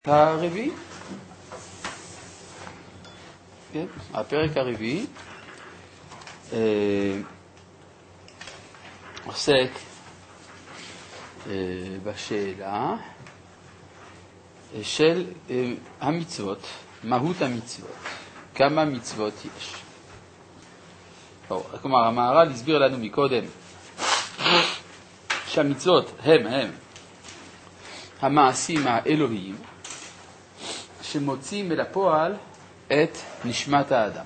הרביעי, כן, הפרק הרביעי עוסק בשאלה של המצוות, מהות המצוות, כמה מצוות יש. כלומר, המהר"ל הסביר לנו מקודם שהמצוות הם המעשים האלוהיים שמוציאים אל הפועל את נשמת האדם.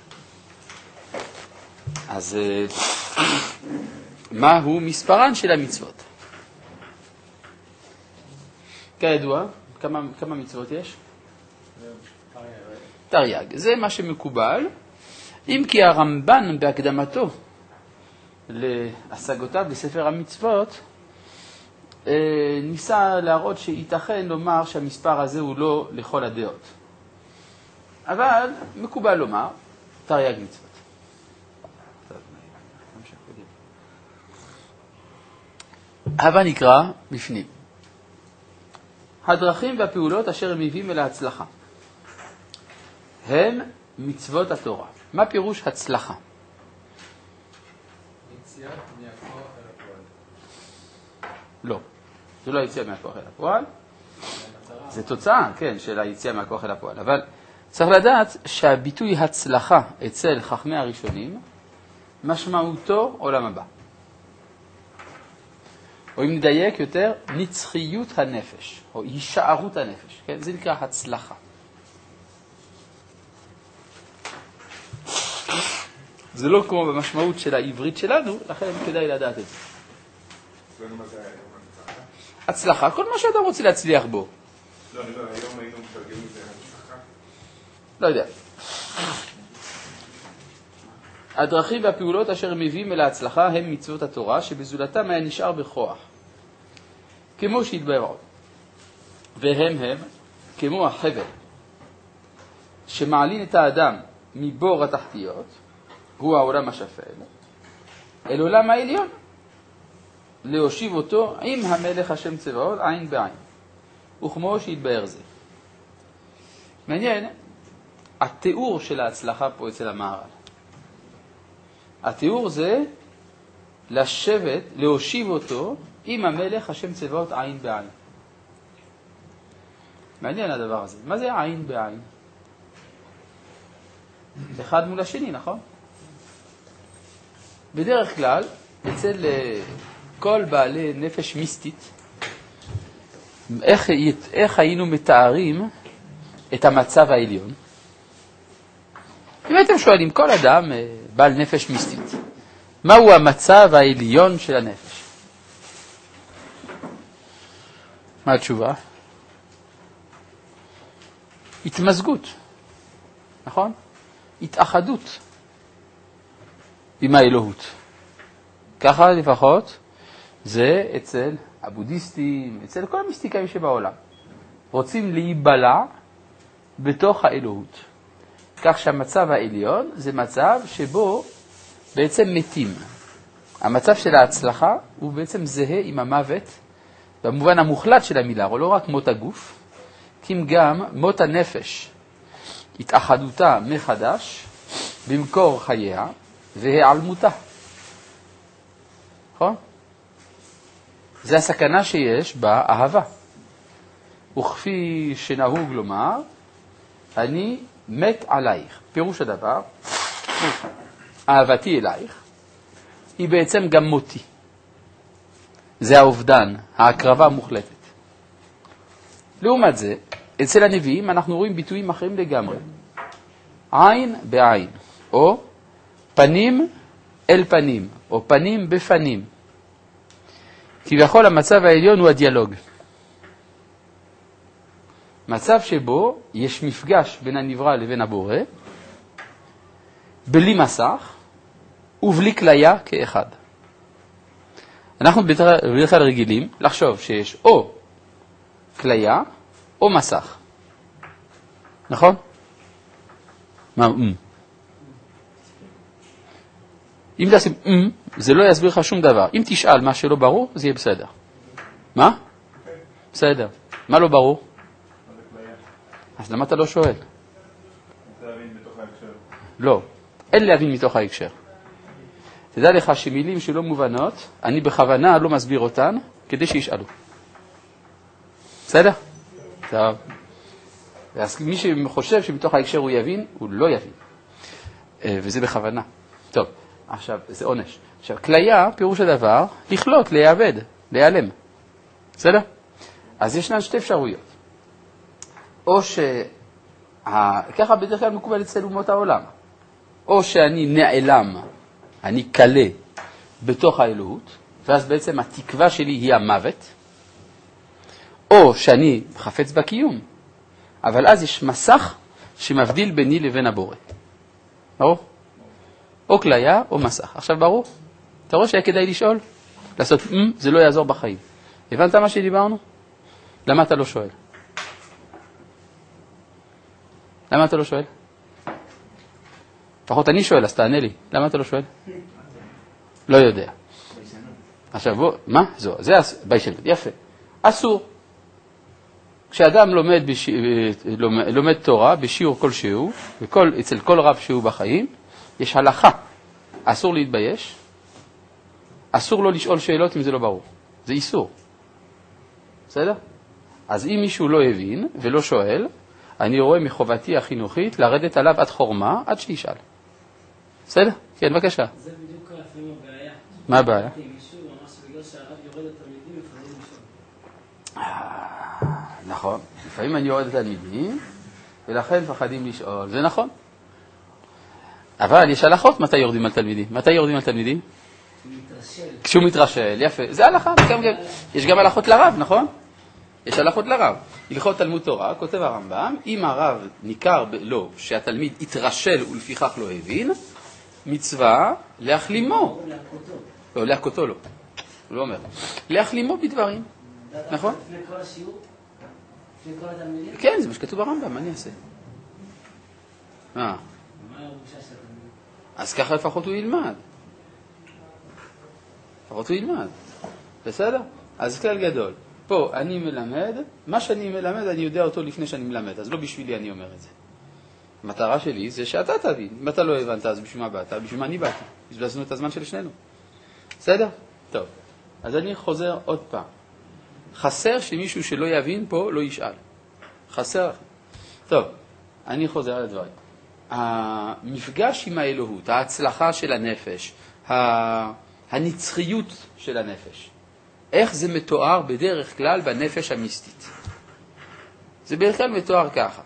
אז מהו מספרן של המצוות? כידוע, כמה מצוות יש? תרי"ג. זה מה שמקובל, אם כי הרמב"ן בהקדמתו להשגותיו לספר המצוות ניסה להראות שייתכן לומר שהמספר הזה הוא לא לכל הדעות. אבל מקובל לומר תרי"ג מצוות. הבה נקרא בפנים. הדרכים והפעולות אשר הם מביאים אל ההצלחה הם מצוות התורה. מה פירוש הצלחה? יציאה מהכוח אל הפועל. לא, זה לא היציאה מהכוח אל הפועל. זה תוצאה, כן, של היציאה מהכוח אל הפועל. אבל צריך לדעת שהביטוי הצלחה אצל חכמי הראשונים משמעותו עולם הבא. או אם נדייק יותר, נצחיות הנפש, או הישארות הנפש. כן? זה נקרא הצלחה. זה לא כמו במשמעות של העברית שלנו, לכן כדאי לדעת את זה. הצלחה, כל מה שאדם רוצה להצליח בו. לא, אני אומר, היום היינו מתרגמים את זה הצלחה. לא יודע. הדרכים והפעולות אשר מביאים אל ההצלחה הם מצוות התורה, שבזולתם היה נשאר בכוח. כמו שהתבהר עוד. והם כמו החבל, שמעלין את האדם מבור התחתיות, הוא העולם השפל, אל עולם העליון, להושיב אותו עם המלך השם צבאות עין בעין. וכמו שהתבהר זה. מעניין, התיאור של ההצלחה פה אצל המהר"ל. התיאור זה לשבת, להושיב אותו עם המלך השם צבאות עין בעין. מעניין הדבר הזה. מה זה עין בעין? אחד מול השני, נכון? בדרך כלל, אצל כל בעלי נפש מיסטית, איך היינו מתארים את המצב העליון? אם הייתם שואלים כל אדם בעל נפש מיסטית, מהו המצב העליון של הנפש? מה התשובה? התמזגות, נכון? התאחדות עם האלוהות. ככה לפחות זה אצל הבודהיסטים, אצל כל המיסטיקאים שבעולם. רוצים להיבלע בתוך האלוהות. כך שהמצב העליון זה מצב שבו בעצם מתים. המצב של ההצלחה הוא בעצם זהה עם המוות, במובן המוחלט של המילה, או לא רק מות הגוף, כי גם מות הנפש, התאחדותה מחדש, במקור חייה והיעלמותה. נכון? זה הסכנה שיש באהבה. וכפי שנהוג לומר, אני מת עלייך. פירוש הדבר, אהבתי אלייך, היא בעצם גם מותי. זה האובדן, ההקרבה המוחלטת. לעומת זה, אצל הנביאים אנחנו רואים ביטויים אחרים לגמרי. עין בעין, או פנים אל פנים, או פנים בפנים. כביכול המצב העליון הוא הדיאלוג. מצב שבו יש מפגש בין הנברא לבין הבורא, בלי מסך ובלי כליה כאחד. אנחנו בדרך כלל רגילים לחשוב שיש או כליה או מסך. נכון? מה? אם תשים זה לא יסביר לך שום דבר. אם תשאל מה שלא ברור, זה יהיה בסדר. מה? בסדר. מה לא ברור? אז למה אתה לא שואל? להבין בתוך ההקשר. לא, אין להבין מתוך ההקשר. תדע לך שמילים שלא מובנות, אני בכוונה לא מסביר אותן, כדי שישאלו. בסדר? טוב. אז מי שחושב שמתוך ההקשר הוא יבין, הוא לא יבין. וזה בכוונה. טוב, עכשיו, זה עונש. עכשיו, כליה, פירוש הדבר, לכלות, להיאבד, להיעלם. בסדר? אז ישנן שתי אפשרויות. או ככה בדרך כלל מקובל אצל אומות העולם. או שאני נעלם, אני קלה בתוך האלוהות, ואז בעצם התקווה שלי היא המוות, או שאני חפץ בקיום, אבל אז יש מסך שמבדיל ביני לבין הבורא. ברור? או כליה או מסך. עכשיו ברור? אתה רואה שהיה כדאי לשאול? לעשות, זה לא יעזור בחיים. הבנת מה שדיברנו? למה אתה לא שואל? למה אתה לא שואל? לפחות אני שואל, אז תענה לי. למה אתה לא שואל? לא יודע. עכשיו בוא, מה? זה ביישנות. יפה. אסור. כשאדם לומד תורה בשיעור כלשהו, אצל כל רב שהוא בחיים, יש הלכה. אסור להתבייש. אסור לו לשאול שאלות אם זה לא ברור. זה איסור. בסדר? אז אם מישהו לא הבין ולא שואל, אני רואה מחובתי החינוכית לרדת עליו עד חורמה, עד שישאל. בסדר? כן, בבקשה. זה בדיוק לפעמים הבעיה. מה הבעיה? מישהו ממש בגלל שהרב יורד לתלמידים, לפעמים לשאול. נכון. לפעמים אני יורד לתלמידים, ולכן פחדים לשאול. זה נכון. אבל יש הלכות מתי יורדים על תלמידים. מתי יורדים על תלמידים? כשהוא מתרשל. יפה. זה הלכה. יש גם הלכות לרב, נכון? יש הלכות לרב. הלכות תלמוד תורה, כותב הרמב"ם, אם הרב ניכר לו שהתלמיד התרשל ולפיכך לא הבין, מצווה להחלימו. לא, להכותו לא. הוא לא אומר. להחלימו בדברים. נכון? לפני כל השיעור? לפני כל התלמידים? כן, זה מה שכתוב ברמב"ם, מה אני אעשה? מה הרגשה של התלמידים? אז ככה לפחות הוא ילמד. לפחות הוא ילמד. בסדר? אז כלל גדול. פה אני מלמד, מה שאני מלמד אני יודע אותו לפני שאני מלמד, אז לא בשבילי אני אומר את זה. המטרה שלי זה שאתה תבין. אם אתה לא הבנת, אז בשביל מה באת? בשביל מה אני באתי? בזבזנו את הזמן של שנינו. בסדר? טוב. אז אני חוזר עוד פעם. חסר שמישהו שלא יבין פה לא ישאל. חסר. טוב, אני חוזר על הדברים. המפגש עם האלוהות, ההצלחה של הנפש, הנצחיות של הנפש. איך זה מתואר בדרך כלל בנפש המיסטית? זה בדרך כלל מתואר ככה,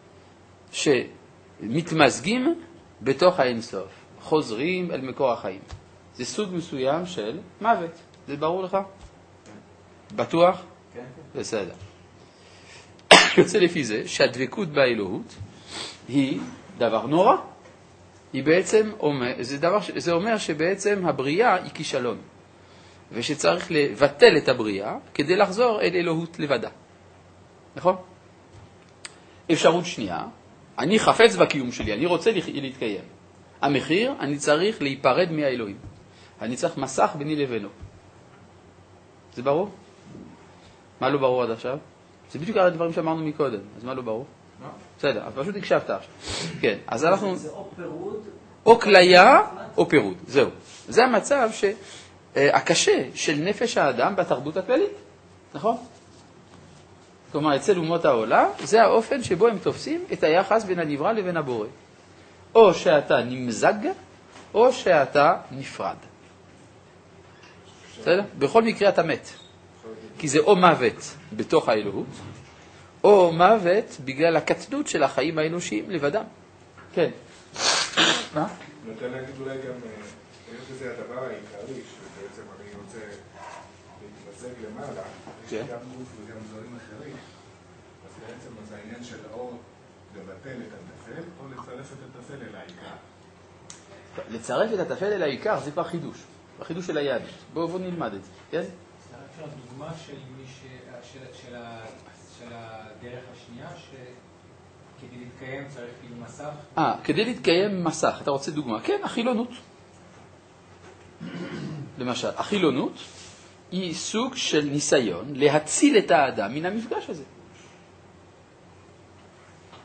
שמתמזגים בתוך האינסוף, חוזרים אל מקור החיים. זה סוג מסוים של מוות. זה ברור לך? בטוח? כן. בסדר. יוצא לפי זה שהדבקות באלוהות היא דבר נורא. היא בעצם זה אומר שבעצם הבריאה היא כישלון. ושצריך לבטל את הבריאה כדי לחזור אל אלוהות לבדה. נכון? אפשרות שנייה, אני חפץ בקיום שלי, אני רוצה להתקיים. המחיר, אני צריך להיפרד מהאלוהים. אני צריך מסך ביני לבינו. זה ברור? מה לא ברור עד עכשיו? זה בדיוק על הדברים שאמרנו מקודם, אז מה לא ברור? בסדר, אז פשוט הקשבת עכשיו. כן, אז אנחנו... זה או פירוד... או כליה או פירוד, זהו. זה המצב הקשה של נפש האדם בתרבות הכללית, נכון? כלומר, אצל אומות העולם, זה האופן שבו הם תופסים את היחס בין הנברא לבין הבורא. או שאתה נמזג, או שאתה נפרד. בסדר? בכל מקרה אתה מת. כי זה או מוות בתוך האלוהות, או מוות בגלל הקטנות של החיים האנושיים לבדם. כן. מה? אני רוצה להגיד אולי גם, שזה הדבר העיקרי, שבעצם אני רוצה להתמזג למעלה, יש גם גוף וגם דברים אחרים, אז בעצם זה העניין של או לבטל את הטפל, או לצרף את הטפל אל העיקר. לצרף את הטפל אל העיקר זה כבר חידוש, החידוש של היהדות. בואו נלמד את זה, כן? זה רק דוגמה של הדרך השנייה, שכדי להתקיים צריך כאילו מסך. כדי להתקיים מסך, אתה רוצה דוגמה? כן, החילונות. למשל, החילונות היא סוג של ניסיון להציל את האדם מן המפגש הזה.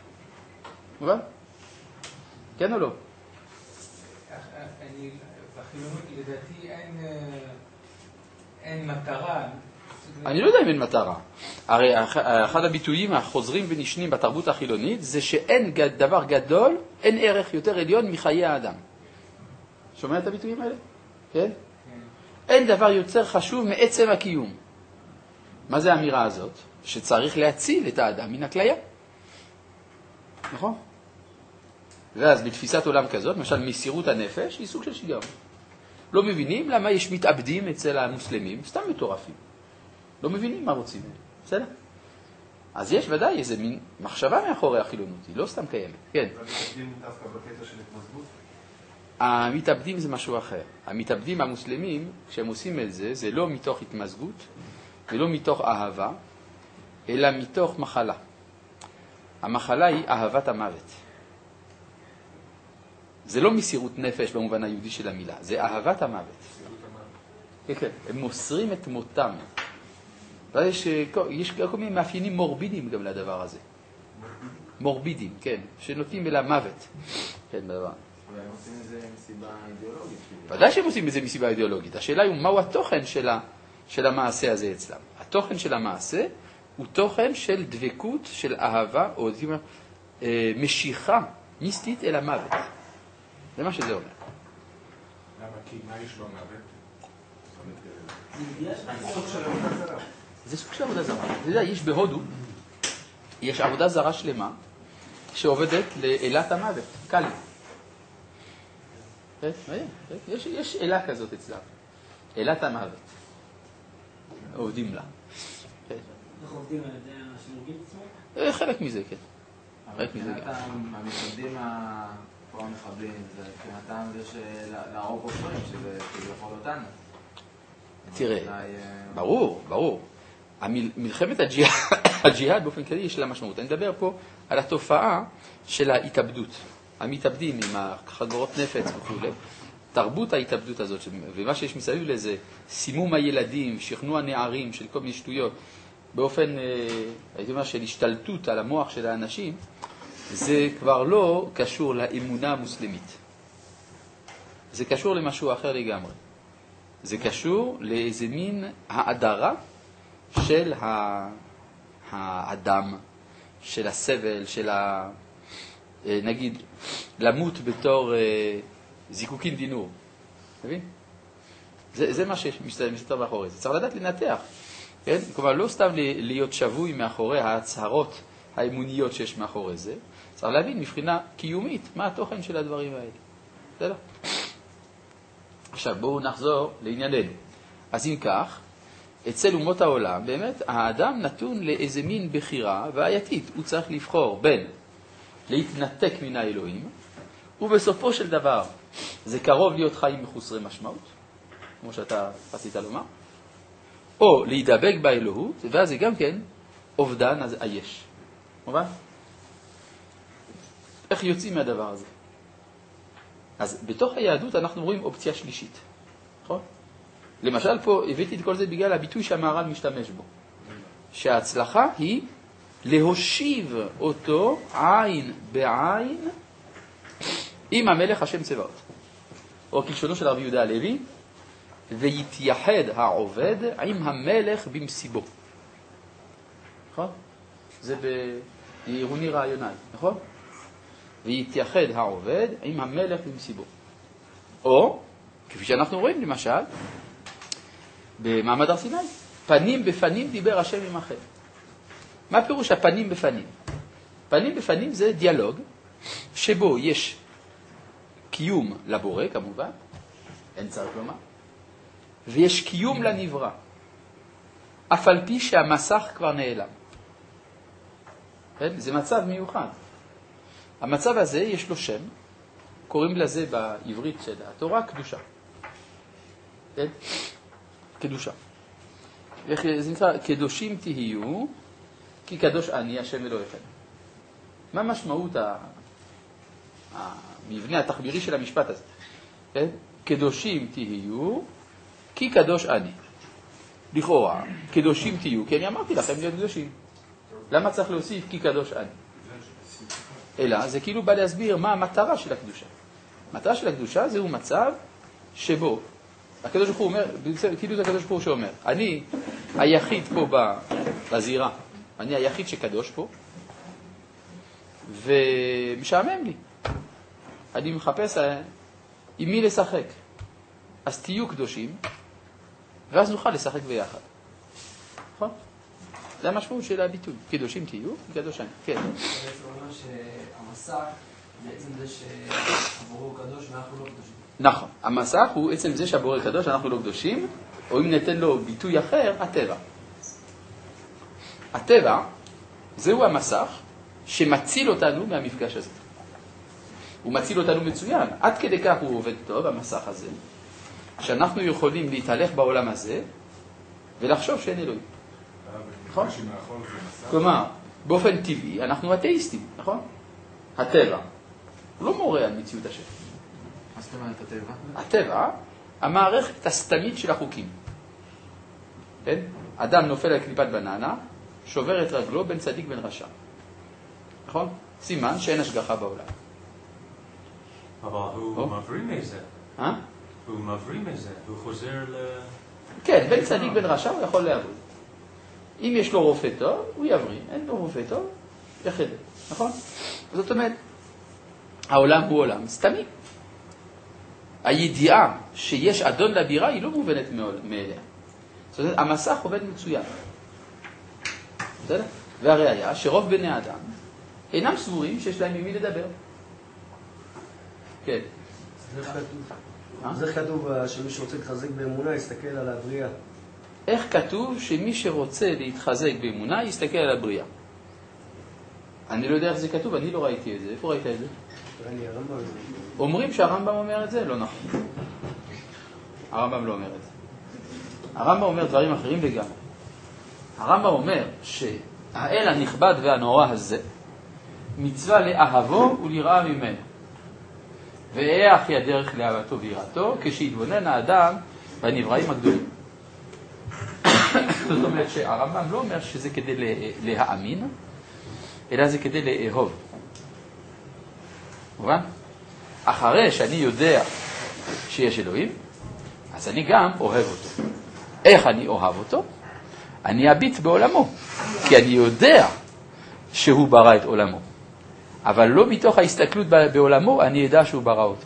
מובן? כן או לא? בחילוניות לדעתי אין מטרה. אני לא יודע אם אין מטרה. הרי אחד הביטויים החוזרים ונשנים בתרבות החילונית זה שאין דבר גדול, אין ערך יותר עליון מחיי האדם. שומע את הביטויים האלה? כן? אין דבר יותר חשוב מעצם הקיום. מה זה האמירה הזאת? שצריך להציל את האדם מן הכליה. נכון? ואז בתפיסת עולם כזאת, למשל מסירות הנפש, היא סוג של שיגעון. לא מבינים למה יש מתאבדים אצל המוסלמים, סתם מטורפים. לא מבינים מה רוצים. בסדר? אז יש ודאי איזה מין מחשבה מאחורי החילונות, היא לא סתם קיימת. כן. המתאבדים דווקא בקטע של התמזגות? המתאבדים זה משהו אחר. המתאבדים המוסלמים, כשהם עושים את זה, זה לא מתוך התמזגות, ולא מתוך אהבה, אלא מתוך מחלה. המחלה היא אהבת המוות. זה לא מסירות נפש במובן היהודי של המילה, זה אהבת המוות. כן, כן, הם מוסרים את מותם. יש כל מיני מאפיינים מורבידים גם לדבר הזה. מורבידים, כן, שנותנים אל המוות. כן, בדבר. אבל הם עושים את זה מסיבה אידיאולוגית. ודאי שהם עושים את זה מסיבה אידיאולוגית. השאלה היא מהו התוכן של המעשה הזה אצלם. התוכן של המעשה הוא תוכן של דבקות, של אהבה, או משיכה מיסטית אל המוות. זה מה שזה אומר. למה? כי מה יש לו מוות? זה סוג של עבודה זרה. אתה יודע, יש בהודו, יש עבודה זרה שלמה שעובדת לאלת המוות, קלי. יש אלה כזאת אצלם, אלת המוות. עובדים לה. איך עובדים על ידי השילוגים עצמו? חלק מזה, כן. אבל המתאבדים פה המחבלים, זה מבחינתם זה להרוג כופרים, שזה יכול אותנו. תראה, ברור. מלחמת הג'יהאד באופן כללי יש לה משמעות. אני מדבר פה על התופעה של ההתאבדות. המתאבדים עם החגורות נפץ וכו'. תרבות ההתאבדות הזאת, ומה שיש מסביב לזה, סימום הילדים, שכנוע הנערים של כל מיני שטויות, באופן, הייתי אומר, של השתלטות על המוח של האנשים, זה כבר לא קשור לאמונה המוסלמית. זה קשור למשהו אחר לגמרי. זה קשור לאיזה מין האדרה של האדם, של הסבל, של נגיד, למות בתור זיקוקין דינור. מבין? זה מה שמסתתר מאחורי זה. צריך לדעת לנתח. כן? כלומר, לא סתם להיות שבוי מאחורי ההצהרות האמוניות שיש מאחורי זה. צריך להבין מבחינה קיומית מה התוכן של הדברים האלה. בסדר? עכשיו, בואו נחזור לענייננו. אז אם כך, אצל אומות העולם, באמת, האדם נתון לאיזה מין בחירה בעייתית. הוא צריך לבחור בין להתנתק מן האלוהים, ובסופו של דבר זה קרוב להיות חיים מחוסרי משמעות, כמו שאתה רצית לומר, או להידבק באלוהות, ואז זה גם כן אובדן היש. מובן? איך יוצאים מהדבר הזה? אז בתוך היהדות אנחנו רואים אופציה שלישית. נכון? למשל פה הבאתי את כל זה בגלל הביטוי שהמהר"ל משתמש בו. שההצלחה היא להושיב אותו עין בעין עם המלך השם צבאות. או כלשונו של רבי יהודה הלוי, ויתייחד העובד עם המלך במסיבו. נכון? זה בעירוני רעיוני, נכון? ויתייחד העובד עם המלך במסיבו. או, כפי שאנחנו רואים למשל, במעמד הר סיני, פנים בפנים דיבר השם עמכם. מה פירוש הפנים בפנים? פנים בפנים זה דיאלוג שבו יש קיום לבורא כמובן, אין צריך לומר, ויש קיום לנברא, אף על פי שהמסך כבר נעלם. זה מצב מיוחד. המצב הזה יש לו שם, קוראים לזה בעברית של התורה קדושה. כן? קדושה. זה נקרא, קדושים תהיו, כי קדוש אני השם אלוהיכם. מה משמעות המבנה התחבירי של המשפט הזה? כן? קדושים תהיו, כי קדוש אני. לכאורה, קדושים תהיו, כי אני אמרתי לכם להיות קדושים. למה צריך להוסיף כי קדוש אני? אלא זה כאילו בא להסביר מה המטרה של הקדושה. המטרה של הקדושה זהו מצב שבו הקדוש ברוך הוא אומר, כאילו זה הקדוש ברוך הוא שאומר, אני היחיד פה בזירה, אני היחיד שקדוש פה, ומשעמם לי. אני מחפש עם מי לשחק. אז תהיו קדושים, ואז נוכל לשחק ביחד. נכון? זה המשמעות של הביטוי. קדושים תהיו, קדוש אני. כן. זה בעצם אומר שהמסך, בעצם זה שהבורא קדוש ואנחנו לא קדושים. נכון. המסך הוא עצם זה שהבורא קדוש, אנחנו לא קדושים, או אם ניתן לו ביטוי אחר, הטבע. הטבע, זהו המסך שמציל אותנו מהמפגש הזה. הוא מציל אותנו מצוין. עד כדי כך הוא עובד טוב, המסך הזה, שאנחנו יכולים להתהלך בעולם הזה ולחשוב שאין אלוהים. נכון? כלומר, באופן טבעי, אנחנו אתאיסטים, נכון? הטבע. הוא לא מורה על מציאות השם. מה זאת אומרת הטבע? הטבע, המערכת הסתמית של החוקים. כן? אדם נופל על קליפת בננה, שובר את רגלו בין צדיק בין רשע. נכון? סימן שאין השגחה בעולם. אבל הוא מבריא מזה. הוא מבריא מזה, הוא חוזר כן, בין צדיק בין רשע הוא יכול לעבוד. אם יש לו רופא טוב, הוא יבריא. אין לו רופא טוב, יחד. נכון? זאת אומרת, העולם הוא עולם סתמי. הידיעה שיש אדון לבירה היא לא מובנת מאליה. זאת אומרת, המסך עובד מצוין. בסדר? והראיה שרוב בני האדם אינם סבורים שיש להם ממי לדבר. כן. זה כתוב שמי שרוצה להתחזק באמונה יסתכל על הבריאה. איך כתוב שמי שרוצה להתחזק באמונה יסתכל על הבריאה? אני לא יודע איך זה כתוב, אני לא ראיתי את זה. איפה ראית את זה? אומרים שהרמב"ם אומר את זה? לא נכון. הרמב"ם לא אומר את זה. הרמב"ם אומר דברים אחרים לגמרי. הרמב"ם אומר שהאל הנכבד והנורא הזה מצווה לאהבו ולראה ממנו. ואיך היא הדרך לאהבתו ויראתו כשיתבונן האדם בנבראים הגדולים. זאת אומרת שהרמב"ם לא אומר שזה כדי להאמין, אלא זה כדי לאהוב. מובן? אחרי שאני יודע שיש אלוהים, אז אני גם אוהב אותו. איך אני אוהב אותו? אני אביט בעולמו, כי אני יודע שהוא ברא את עולמו. אבל לא מתוך ההסתכלות בעולמו, אני ידע שהוא ברא אותו.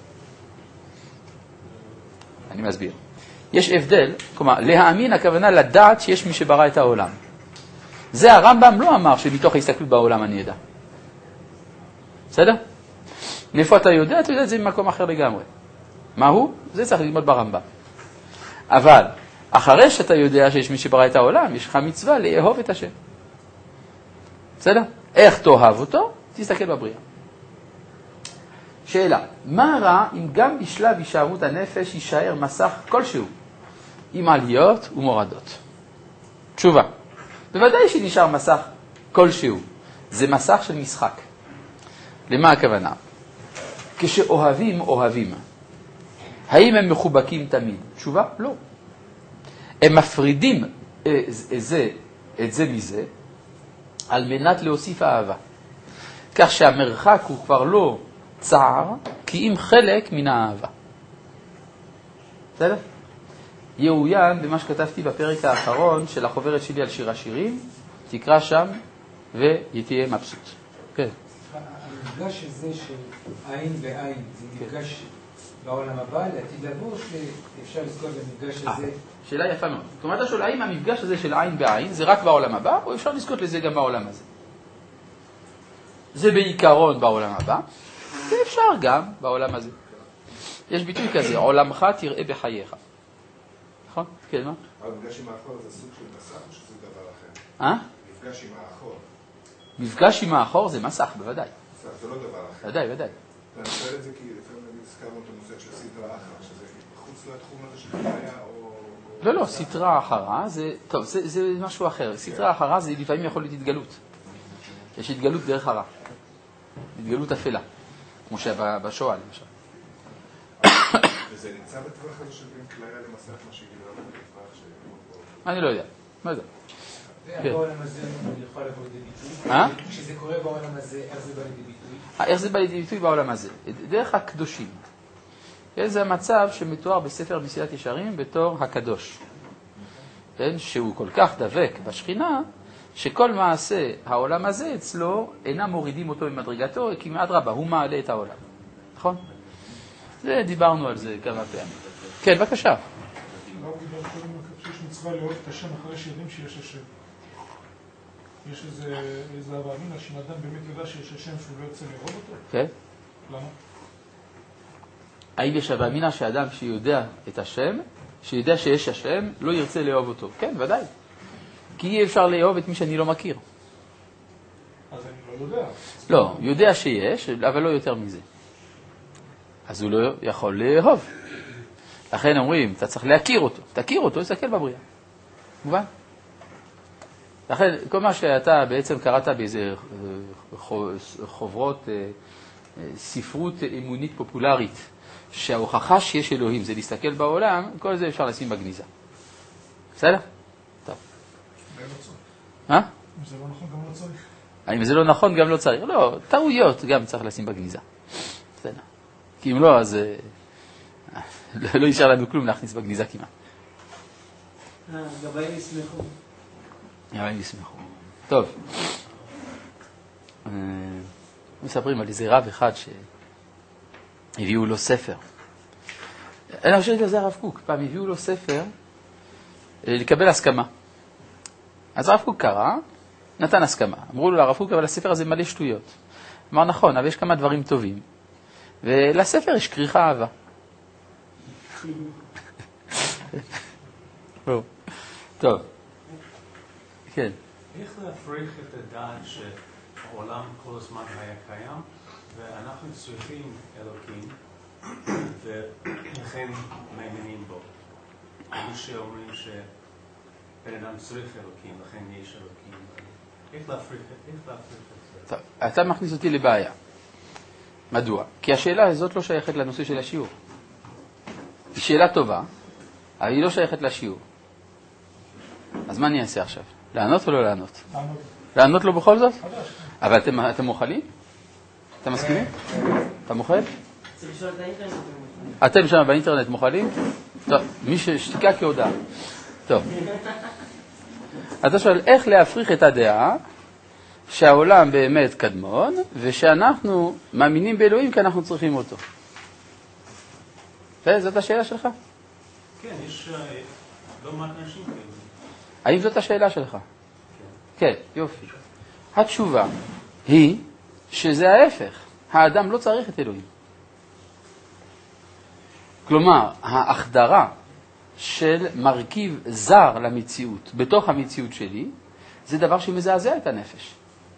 אני מסביר. יש הבדל, כלומר, להאמין הכוונה לדעת שיש מי שברא את העולם. זה הרמב"ם לא אמר שמתוך ההסתכלות בעולם אני ידע. בסדר? מאיפה אתה יודע? אתה יודע את זה ממקום אחר לגמרי. מהו? זה צריך ללמוד ברמב"ם. אבל אחרי שאתה יודע שיש מי שברא את העולם, יש לך מצווה לאהוב את השם. בסדר? איך תאהב אותו? תסתכל בבריאה. שאלה, מה רע אם גם בשלב הישארות הנפש יישאר מסך כלשהו, עם עליות ומורדות? תשובה, בוודאי שנשאר מסך כלשהו. זה מסך של משחק. למה הכוונה? כשאוהבים, אוהבים. האם הם מחובקים תמיד? תשובה, לא. הם מפרידים את זה מזה, על מנת להוסיף אהבה. כך שהמרחק הוא כבר לא צער, כי אם חלק מן האהבה. בסדר? יאוין במה שכתבתי בפרק האחרון של החוברת שלי על שיר השירים, תקרא שם ותהיה מבסוט. כן. המפגש הזה של עין בעין, זה מפגש בעולם הבא, לעתיד לבוא, שאפשר לזכור במפגש הזה? שאלה יפה מאוד. זאת אומרת, אתה שואל, האם המפגש הזה של עין בעין זה רק בעולם הבא, או אפשר לזכות לזה גם בעולם הזה? זה בעיקרון בעולם הבא, ואפשר גם בעולם הזה. יש ביטוי כזה, עולמך תראה בחייך. נכון? כן, מה? המפגש עם האחור זה סוג של מסך או שזה דבר אחר? מפגש עם האחור. מפגש עם האחור זה מסך, בוודאי. זה לא דבר אחר. ודאי, ודאי. אני שואל את זה כי לפעמים הזכרנו את המושג של סדרה אחר, שזה חוץ לתחום הזה של חיה או... לא, סתרה אחרה, זה, טוב, זה משהו אחר. סתרה אחרה זה לפעמים יכול להיות התגלות. יש התגלות דרך הרע. התגלות אפלה, כמו שבשואה למשל. וזה נמצא בטווח הזה של בין כליה למסך מה שגילה בטווח ש... אני לא יודע, מה זה? בעולם הזה יכול לבוא לידי ביטוי? כשזה קורה בעולם הזה, איך זה בא לידי ביטוי? איך זה בא לידי ביטוי בעולם הזה? דרך הקדושים. זה המצב שמתואר בספר מסילת ישרים בתור הקדוש. שהוא כל כך דבק בשכינה, שכל מעשה העולם הזה אצלו אינם מורידים אותו ממדרגתו, כי מעט רבה, הוא מעלה את העולם. נכון? דיברנו על זה כמה פעמים. כן, בבקשה. לא דיבר קודם שיש מצווה לאהוב את השם אחרי שיודעים שיש השם. יש איזה הווה אמינא שאם אדם באמת יודע שיש השם שהוא לא יוצא לאהוב אותו? כן. למה? האם יש הווה אמינא שאדם שיודע את השם, שיודע שיש השם, לא ירצה לאהוב אותו? כן, ודאי. כי אי אפשר לאהוב את מי שאני לא מכיר. אז אני לא יודע. לא, יודע שיש, אבל לא יותר מזה. אז הוא לא יכול לאהוב. לכן אומרים, אתה צריך להכיר אותו. תכיר אותו, תסתכל בבריאה. מובן? לכן, כל מה שאתה בעצם קראת באיזה חוברות ספרות אמונית פופולרית, שההוכחה שיש אלוהים זה להסתכל בעולם, כל זה אפשר לשים בגניזה. בסדר? טוב. אם זה לא נכון, גם לא צריך. אם זה לא נכון, גם לא צריך. לא, טעויות גם צריך לשים בגניזה. בסדר. כי אם לא, אז לא יישאר לנו כלום להכניס בגניזה כמעט. גבאים ישמחו. גבאים ישמחו. טוב. מספרים על איזה רב אחד שהביאו לו ספר. אני חושב שזה הרב קוק. פעם הביאו לו ספר לקבל הסכמה. אז הרב קוק קרא, נתן הסכמה. אמרו לו לרב קוק, אבל הספר הזה מלא שטויות. אמר נכון, אבל יש כמה דברים טובים. ולספר יש כריכה אהבה. טוב. כן. איך להפריך את הדעת שהעולם כל הזמן היה קיים, ואנחנו צריכים אלוקים, ולכן מאמינים בו. מי שאומרים שבן אדם צריך אלוקים, לכן יש אלוקים. איך להפריך את זה? טוב, אתה מכניס אותי לבעיה. מדוע? כי השאלה הזאת לא שייכת לנושא של השיעור. היא שאלה טובה, אבל היא לא שייכת לשיעור. אז מה אני אעשה עכשיו? לענות או לא לענות? לענות לו בכל זאת? אבל אתם מוכנים? אתם מסכימים? אתה מוכן? צריך לשאול את האינטרנט. אתם שם באינטרנט מוכנים? טוב, מי ששתיקה כהודעה. טוב. אתה שואל, איך להפריך את הדעה שהעולם באמת קדמון, ושאנחנו מאמינים באלוהים כי אנחנו צריכים אותו? זאת השאלה שלך? כן, יש לא מעט אנשים כאלה. האם זאת השאלה שלך? כן, יופי. התשובה היא שזה ההפך. האדם לא צריך את אלוהים. כלומר, ההחדרה של מרכיב זר למציאות, בתוך המציאות שלי, זה דבר שמזעזע את הנפש.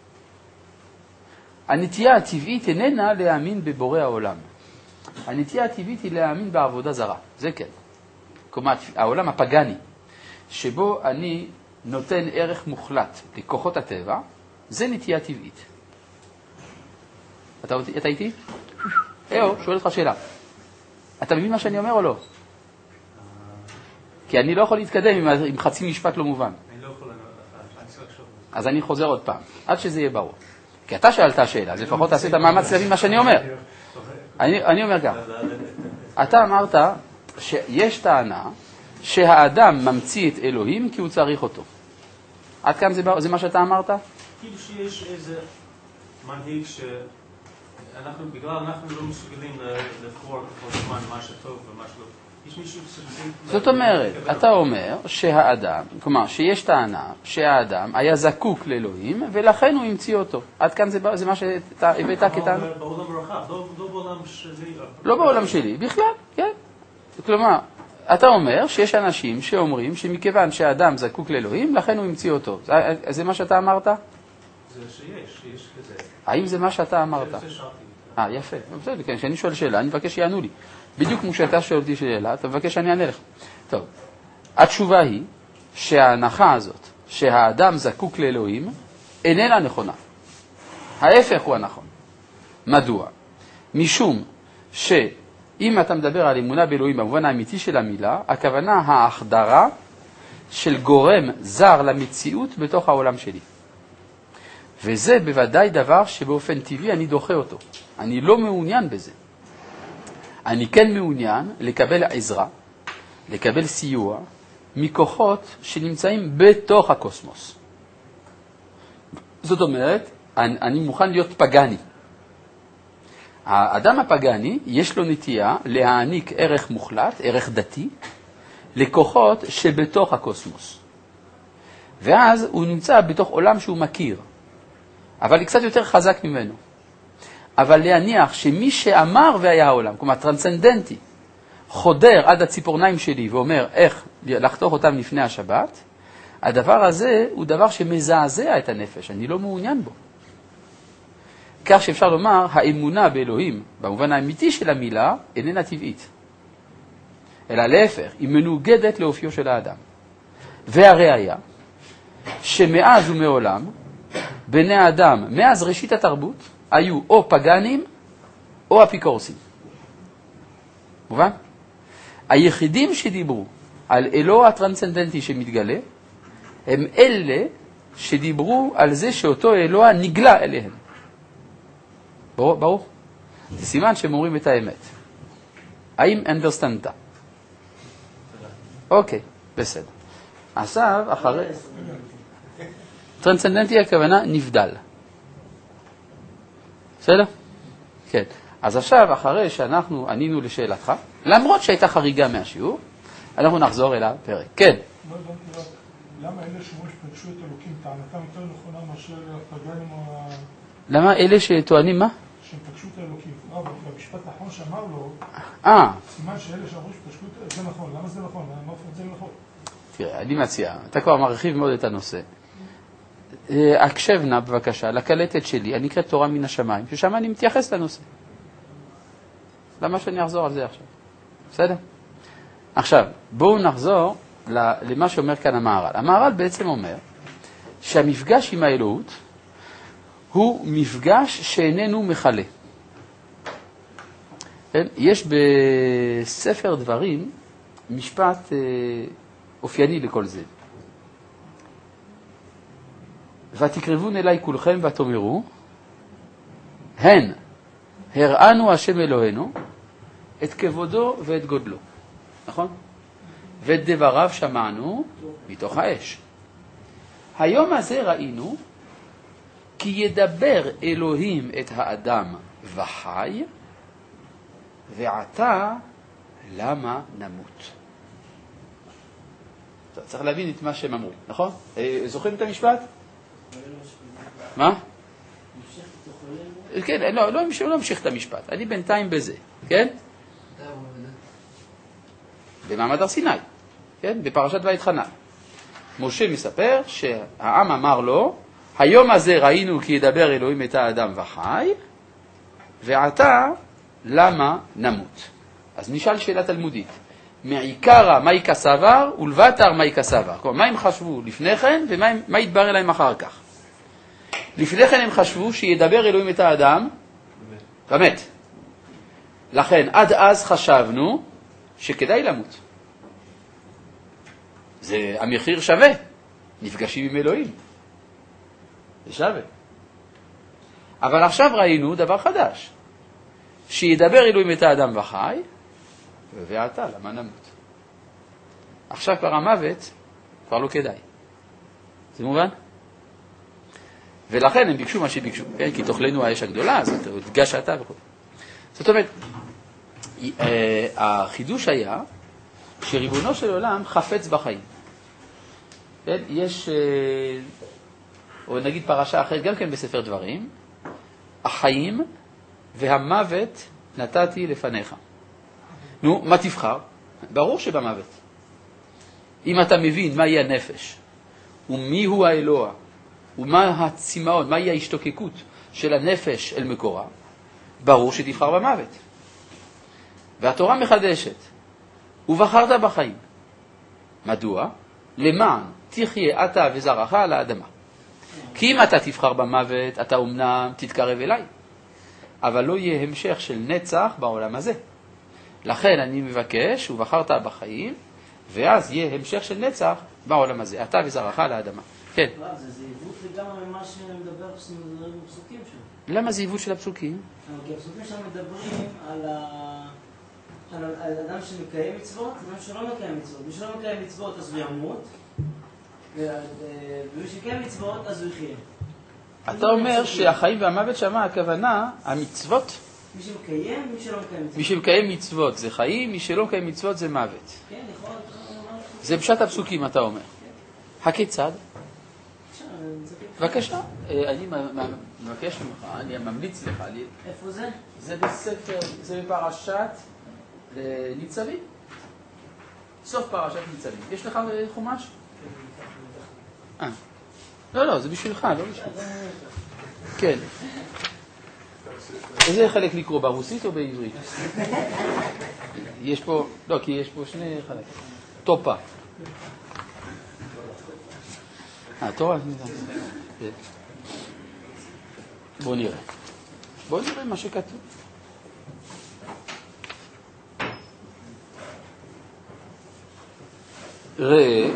הנטייה הטבעית איננה להאמין בבורא העולם. הנטייה הטבעית היא להאמין בעבודה זרה. זה כן. כלומר, העולם הפגני, שבו אני נותן ערך מוחלט לכוחות הטבע, זה נטייה טבעית. אתה איתי? שואל אותך שאלה. אתה מבין מה שאני אומר או לא? כי אני לא יכול להתקדם עם חצי משפט לא מובן. אני לא יכול לענות לך, אני צריך לחשוב. אז אני חוזר עוד פעם, עד שזה יהיה ברור. כי אתה שאלת שאלה, אז לפחות תעשה את המאמץ להבין מה שאני אומר. אני אומר כך. אתה אמרת שיש טענה שהאדם ממציא את אלוהים כי הוא צריך אותו. עד כאן זה מה שאתה אמרת? כאילו שיש איזה מנהיג שאנחנו, בגלל אנחנו לא מסוגלים לבחור כל הזמן מה שטוב ומה שלא. יש מישהו שצריך... זאת אומרת, אתה אומר שהאדם, כלומר שיש טענה שהאדם היה זקוק לאלוהים ולכן הוא המציא אותו. עד כאן זה מה שאתה הבאת כטענה? בעולם רחב, לא בעולם שלי. לא בעולם שלי, בכלל, כן. כלומר, אתה אומר שיש אנשים שאומרים שמכיוון שהאדם זקוק לאלוהים, לכן הוא המציא אותו. זה מה שאתה אמרת? זה שיש כזה. האם זה מה שאתה אמרת? זה שאלתי. יפה. בסדר, כן, כשאני שואל שאלה, אני מבקש שיענו לי. בדיוק כמו שאתה שואל אותי שאלה, אתה מבקש שאני אענה לך. טוב, התשובה היא שההנחה הזאת, שהאדם זקוק לאלוהים, איננה נכונה. ההפך הוא הנכון. מדוע? משום שאם אתה מדבר על אמונה באלוהים במובן האמיתי של המילה, הכוונה ההחדרה של גורם זר למציאות בתוך העולם שלי. וזה בוודאי דבר שבאופן טבעי אני דוחה אותו. אני לא מעוניין בזה. אני כן מעוניין לקבל עזרה, לקבל סיוע מכוחות שנמצאים בתוך הקוסמוס. זאת אומרת, אני מוכן להיות פגני. האדם הפגני יש לו נטייה להעניק ערך מוחלט, ערך דתי, לכוחות שבתוך הקוסמוס. ואז הוא נמצא בתוך עולם שהוא מכיר, אבל קצת יותר חזק ממנו. אבל להניח שמי שאמר והיה העולם, כלומר טרנסצנדנטי, חודר עד הציפורניים שלי ואומר איך לחתוך אותם לפני השבת, הדבר הזה הוא דבר שמזעזע את הנפש, אני לא מעוניין בו. כך שאפשר לומר, האמונה באלוהים, במובן האמיתי של המילה, איננה טבעית. אלא להפך, היא מנוגדת לאופיו של האדם. והראיה, שמאז ומעולם, בני האדם, מאז ראשית התרבות, היו או פגנים או אפיקורסים. מובן? היחידים שדיברו על אלוה הטרנסצנדנטי שמתגלה, הם אלה שדיברו על זה שאותו אלוה נגלה אליהם. ברור? זה סימן שהם אומרים את האמת. האם understand? אוקיי, בסדר. עכשיו, אחרי... טרנסצנדנטי הכוונה נבדל. בסדר? כן. אז עכשיו, אחרי שאנחנו ענינו לשאלתך, למרות שהייתה חריגה מהשיעור, אנחנו נחזור אל הפרק. כן. לא הבנתי, למה אלה שמוש פגשו את אלוקים, טענתם יותר נכונה מאשר הפגנים או... למה אלה שטוענים מה? שהם פגשו את האלוקים. במשפט האחרון שאמר לו, סימן שאלה שאמרו שפגשו את זה נכון. למה זה נכון? למה זה נכון? תראה, אני מציע, אתה כבר מרחיב מאוד את הנושא. הקשב נא בבקשה לקלטת שלי, אני נקראת תורה מן השמיים, ששם אני מתייחס לנושא. למה שאני אחזור על זה עכשיו? בסדר? עכשיו, בואו נחזור למה שאומר כאן המהר"ל. המהר"ל בעצם אומר שהמפגש עם האלוהות הוא מפגש שאיננו מחלה. יש בספר דברים משפט אופייני לכל זה. ותקרבון אליי כולכם ותאמרו, הן הראנו השם אלוהינו את כבודו ואת גודלו. נכון? ואת דבריו שמענו מתוך האש. היום הזה ראינו כי ידבר אלוהים את האדם וחי, ועתה למה נמות? צריך להבין את מה שהם אמרו, נכון? זוכרים את המשפט? מה? כן, לא המשיך את המשפט, אני בינתיים בזה, כן? במעמד הר סיני, כן? בפרשת ויתחנן. משה מספר שהעם אמר לו, היום הזה ראינו כי ידבר אלוהים את האדם וחי, ועתה למה נמות? אז נשאל שאלה תלמודית. מעיקרא מאי כסבר ולבטר מאי כסבר. כלומר, מה הם חשבו לפני כן ומה יתברר להם אחר כך? לפני כן הם חשבו שידבר אלוהים את האדם ומת. לכן עד אז חשבנו שכדאי למות. זה המחיר שווה. נפגשים עם אלוהים. זה שווה. אבל עכשיו ראינו דבר חדש. שידבר אלוהים את האדם וחי, ועתה למה נמות? עכשיו כבר המוות, כבר לא כדאי. זה מובן? ולכן הם ביקשו מה שביקשו, כן? כי תאכלנו האש הגדולה, אז תגש אתה וכו'. זאת אומרת, החידוש היה שריבונו של עולם חפץ בחיים. כן? יש, או נגיד פרשה אחרת, גם כן בספר דברים, החיים והמוות נתתי לפניך. נו, מה תבחר? ברור שבמוות. אם אתה מבין מהי הנפש, ומי הוא האלוה, ומה הצימאון, מהי ההשתוקקות של הנפש אל מקורה, ברור שתבחר במוות. והתורה מחדשת, ובחרת בחיים. מדוע? למען תחיה אתה וזרעך על האדמה. כי אם אתה תבחר במוות, אתה אומנם תתקרב אליי, אבל לא יהיה המשך של נצח בעולם הזה. לכן אני מבקש, ובחרת בחיים, ואז יהיה המשך של נצח בעולם הזה, אתה וזרעך על האדמה. כן. זה עיוות לגמרי ממה שמדבר בפסוקים שם. למה זה עיוות של הפסוקים? כי הפסוקים שם מדברים על אדם שמקיים מצוות, אדם שלא מקיים מצוות. מי שלא מקיים מצוות אז הוא ימות, ומי שמקיים מצוות אז הוא יחיה. אתה אומר שהחיים והמוות שמה, הכוונה, המצוות? מי שמקיים, מי שלא מקיים מצוות. מי שמקיים מצוות זה חיים, מי שלא מקיים מצוות זה מוות. כן, יכול. זה פשט הפסוקים, אתה אומר. הכיצד? בבקשה, אני מבקש ממך, אני ממליץ לך. איפה זה? זה בספר, זה בפרשת ניצבים. סוף פרשת ניצבים. יש לך חומש? לא, זה בשבילך, לא בשבילך. כן. איזה חלק לקרוא, ברוסית או בעברית? יש פה, לא, כי יש פה שני חלקים. טופה. תורה. בואו נראה מה שכתוב. ראה,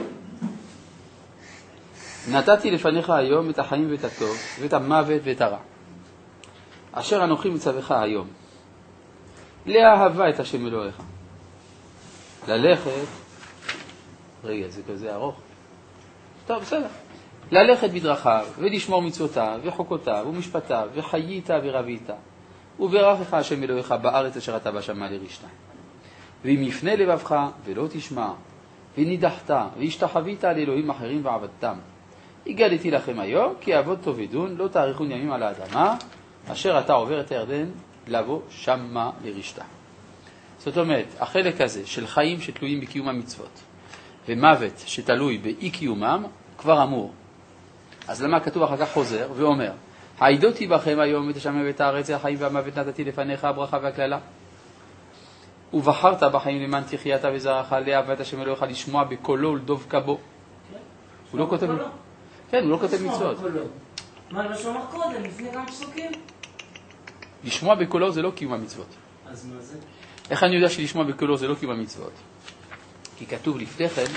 נתתי לפניך היום את החיים ואת הטוב, ואת המוות ואת הרע. אשר אנוכי מצווך היום. לאהבה את השם אלוהיך. ללכת, רגע, זה כזה ארוך. טוב, בסדר. ללכת בדרכיו, ולשמור מצוותיו, וחוקותיו, ומשפטיו, וחיית ורבית. וברכך השם אלוהיך בארץ אשר אתה בא שמה לרשתה. ואם יפנה לבבך ולא תשמע, ונידחת, והשתחווית לאלוהים אחרים ועבדתם. הגדתי לכם היום, כי אעבוד טוב ודון, לא תאריכון ימים על האדמה, אשר אתה עובר את הירדן, לבוא שמה לרשתה. זאת אומרת, החלק הזה של חיים שתלויים בקיום המצוות, ומוות שתלוי באי קיומם, כבר אמור. אז למה כתוב אחר כך חוזר ואומר, העידותי בכם היום את השמיים ואת הארץ, החיים והמוות נתתי לפניך, הברכה והכללה. ובחרת בחיים למען תחיית וזרעך, לאהבת השם אלוהיך, לשמוע בקולו ולדבק בו. הוא לא כותב... כן, הוא לא כותב מצוות. מה שהוא אמר קודם, לפני כמה פסוקים? לשמוע בקולו זה לא קיום המצוות. אז מה זה? איך אני יודע שלשמוע בקולו זה לא קיום המצוות? כי כתוב לפני כן,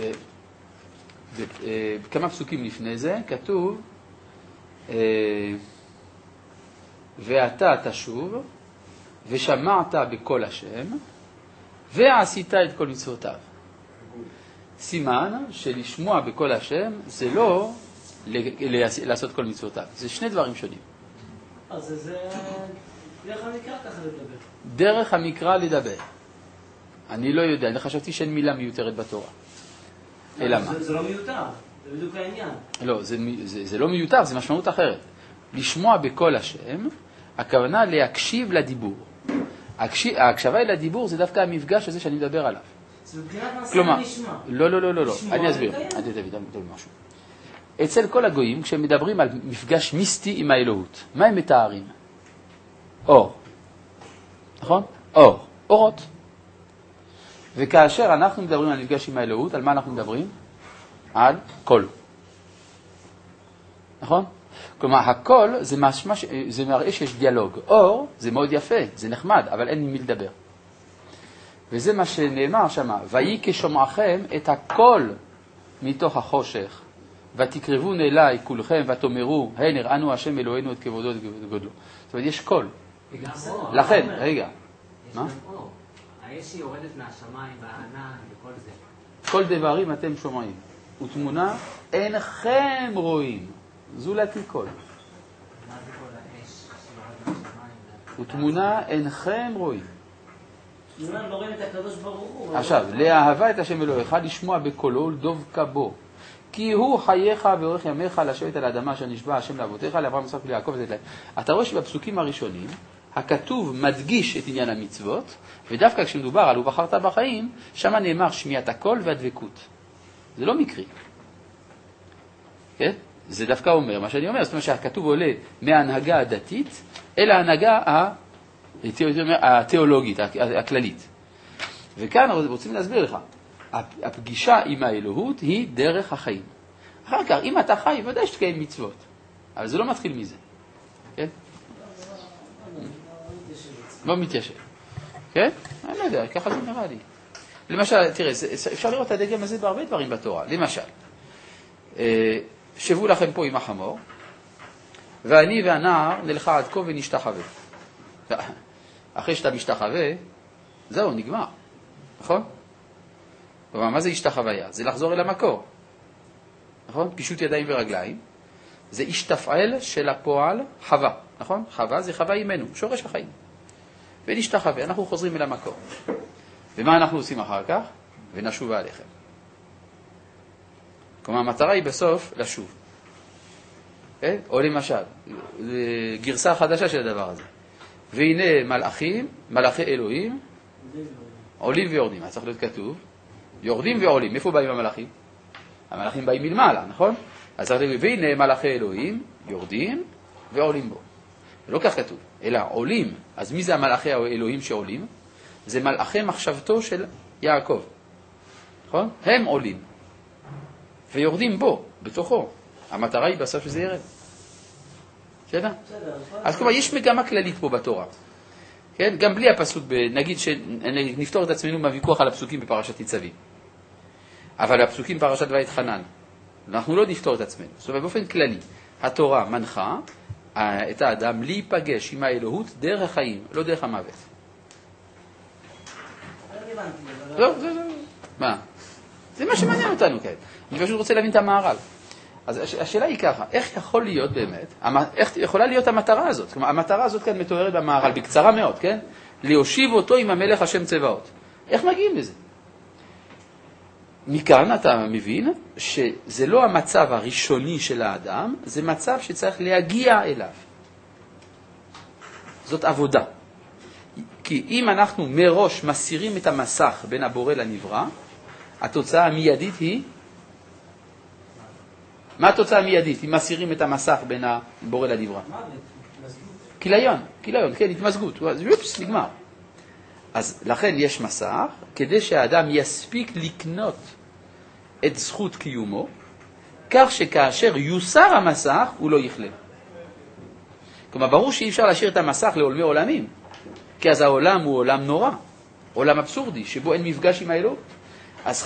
בכמה פסוקים לפני זה, כתוב ואתה תשוב ושמעת בקול השם ועשית את כל מצוותיו. סימן שלשמוע בקול השם זה לא לעשות כל מצוותיו. זה שני דברים שונים. אז זה דרך המקרא ככה לדבר. דרך המקרא לדבר. אני לא יודע, אני חשבתי שאין מילה מיותרת בתורה. אלא מה? זה לא מיותר, זה בדיוק העניין. לא, זה לא מיותר, זה משמעות אחרת. לשמוע בקול השם, הכוונה להקשיב לדיבור. ההקשבה אל הדיבור זה דווקא המפגש הזה שאני מדבר עליו. זה מבחינת מסע נשמע. לא. אני אסביר. אני אסביר משהו. אצל כל הגויים, כשהם מדברים על מפגש מיסטי עם האלוהות, מה הם מתארים? אור. נכון? אור. אורות. וכאשר אנחנו מדברים על מפגש עם האלוהות, על מה אנחנו מדברים? על קול. נכון? כלומר, הקול זה מראה שיש דיאלוג. אור זה מאוד יפה, זה נחמד, אבל אין עם מי לדבר. וזה מה שנאמר שם, ויהי כשומעכם את הקול מתוך החושך, ותקרבון אליי כולכם ותאמרו, הן הראינו השם אלוהינו את כבודו ואת גודלו. זאת אומרת, יש קול. לכן, רגע. מה? האש היא יורדת מהשמיים, בענן וכל זה. כל דברים אתם שומעים. ותמונה אינכם רואים. זולתי קול. מה זה כל האש שיורדת מהשמיים? ותמונה אינכם רואים. לא רואים את הקדוש ברוך הוא. עכשיו, לאהבה את השם אלוהיך, לשמוע בקולו ולדבק בו. כי הוא חייך ואורך ימיך לשבת על האדמה אשר נשבע השם לאבותיך, לאברהם יצחק וליעקב לתת להם. אתה רואה שבפסוקים הראשונים, הכתוב מדגיש את עניין המצוות, ודווקא כשמדובר על ובחרת בחיים, שם נאמר שמיעת הקול והדבקות. זה לא מקרי. כן? זה דווקא אומר מה שאני אומר, זאת אומרת שהכתוב עולה מההנהגה הדתית אל ההנהגה התיאולוגית, הכללית. וכאן רוצים להסביר לך, הפגישה עם האלוהות היא דרך החיים. אחר כך, אם אתה חי, ודאי שתקיים מצוות, אבל זה לא מתחיל מזה. כן? לא מתיישב. כן? אני לא יודע, ככה זה נראה לי. למשל, תראה, אפשר לראות את הדגם הזה בהרבה דברים בתורה. למשל, שבו לכם פה עם החמור, ואני והנער נלכה עד כה ונשתחווה. אחרי שאתה משתחווה, זהו, נגמר. נכון? אבל מה זה השתחוויה? זה לחזור אל המקור. נכון? פישוט ידיים ורגליים. זה השתפעל של הפועל חווה. נכון? חווה זה חווה אימנו, שורש החיים. ונשתחווה, אנחנו חוזרים אל המקור. ומה אנחנו עושים אחר כך? ונשובה עליכם. כלומר, המטרה היא בסוף לשוב. או למשל, גרסה חדשה של הדבר הזה. והנה מלאכים, מלאכי אלוהים, עולים ויורדים. מה צריך להיות כתוב? יורדים ועולים. איפה באים המלאכים? המלאכים באים מלמעלה, נכון? אז צריך להיות, והנה מלאכי אלוהים, יורדים ועולים בו. לא כך כתוב, אלא עולים. אז מי זה המלאכי האלוהים שעולים? זה מלאכי מחשבתו של יעקב. נכון? הם עולים. ויורדים בו, בתוכו. המטרה היא בסוף שזה ירד. בסדר? אז כלומר, יש מגמה כללית פה בתורה. כן? גם בלי הפסוק, נגיד שנפתור את עצמנו מהוויכוח על הפסוקים בפרשת ניצבים. אבל הפסוקים בפרשת ואתחנן, אנחנו לא נפתור את עצמנו. זאת אומרת, באופן כללי, התורה מנחה את האדם להיפגש עם האלוהות דרך החיים, לא דרך המוות. לא, מה? זה מה שמעניין אותנו כעת. אני פשוט רוצה להבין את המערל. אז השאלה היא ככה, איך יכול להיות באמת, איך יכולה להיות המטרה הזאת? כלומר, המטרה הזאת כאן מתוארת במערל, בקצרה מאוד, כן? להושיב אותו עם המלך השם צבאות. איך מגיעים לזה? מכאן אתה מבין שזה לא המצב הראשוני של האדם, זה מצב שצריך להגיע אליו. זאת עבודה. כי אם אנחנו מראש מסירים את המסך בין הבורא לנברא, התוצאה המיידית היא... מה התוצאה המיידית אם מסירים את המסך בין הבורא לנברא? כיליון, כן, התמזגות. יופס, נגמר. אז לכן יש מסך, כדי שהאדם יספיק לקנות את זכות קיומו, כך שכאשר יוסר המסך, הוא לא יחלה. כלומר, ברור שאי אפשר להשאיר את המסך לעולמי עולמים, כי אז העולם הוא עולם נורא, עולם אבסורדי, שבו אין מפגש עם האלוהות. אז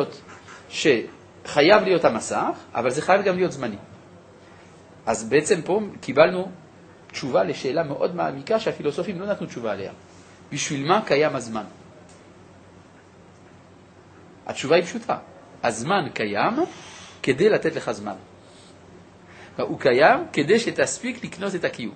חייב להיות המסך, אבל זה חייב גם להיות זמני. אז בעצם פה קיבלנו תשובה לשאלה מאוד מעמיקה שהפילוסופים לא נתנו תשובה עליה. בשביל מה קיים הזמן? התשובה היא פשוטה. הזמן קיים כדי לתת לך זמן. הוא קיים כדי שתספיק לקנות את הקיום.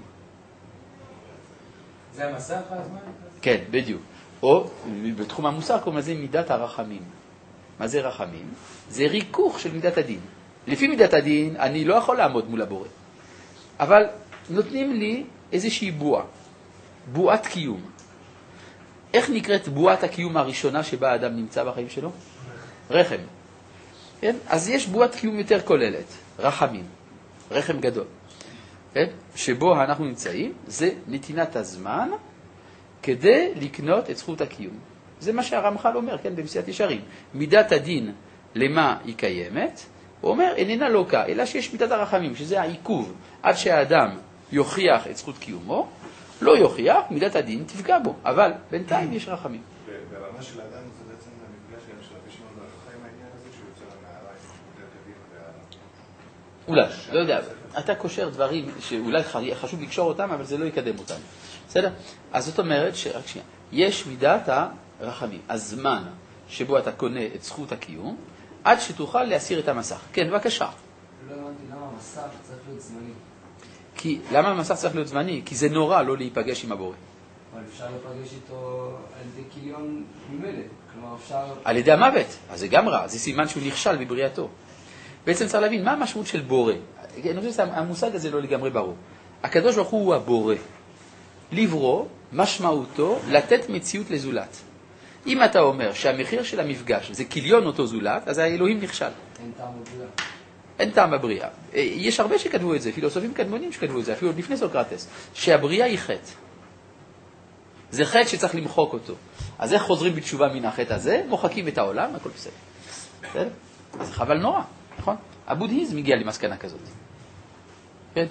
זה המסך הזמן? כן, בדיוק. או בתחום המוסר קוראים לזה מידת הרחמים. מה זה רחמים? זה ריכוך של מידת הדין. לפי מידת הדין אני לא יכול לעמוד מול הבורא. אבל נותנים לי איזושהי בועת קיום. איך נקראת בועת הקיום הראשונה שבה האדם נמצא בחיים שלו? רחם. כן? אז יש בועת קיום יותר כוללת, רחמים, רחם גדול. כן? שבו אנחנו נמצאים, זה נתינת הזמן כדי לקנות את זכות הקיום. זה מה שהרמח"ל אומר, כן, במסילת ישרים. מידת הדין למה היא קיימת, הוא אומר, איננה לוקה, אלא שיש מידת הרחמים, שזה העיכוב, עד שהאדם יוכיח את זכות קיומו, לא יוכיח, מידת הדין תפגע בו, אבל בינתיים יש רחמים. ברמה של האדם זה בעצם המפגש גם של רבי שמעון בר יוחאי עם העניין הזה, שהוא יוצא למערה עם מידת הדין אולי, לא יודע, אתה קושר דברים שאולי חשוב לקשור אותם, אבל זה לא יקדם אותם. בסדר? אז זאת אומרת שרק שנייה, יש מידת הרחמים, הזמן שבו אתה קונה את זכות הקיום, עד שתוכל להסיר את המסך. כן, בבקשה. לא הבנתי למה המסך צריך להיות זמני. למה המסך צריך להיות זמני? כי זה נורא לא להיפגש עם הבורא. אבל אפשר להיפגש איתו על ידי כיליון ממילא. כלומר אפשר... על ידי המוות. אז זה גם רע, זה סימן שהוא נכשל בבריאתו. בעצם צריך להבין מה המשמעות של בורא. אני חושב שהמושג הזה לא לגמרי ברור. הקדוש ברוך הוא הבורא. לברוא משמעותו לתת מציאות לזולת. אם אתה אומר שהמחיר של המפגש זה כיליון אותו זולת, אז האלוהים נכשל. אין טעם בבריאה. אין טעם בבריאה. יש הרבה שכתבו את זה, פילוסופים קדמונים שכתבו את זה, אפילו לפני סוקרטס, שהבריאה היא חטא. זה חטא שצריך למחוק אותו. אז איך חוזרים בתשובה מן החטא הזה? מוחקים את העולם, הכל בסדר. בסדר? אז חבל נורא, נכון? הבודהיזם הגיע למסקנה כזאת. כן?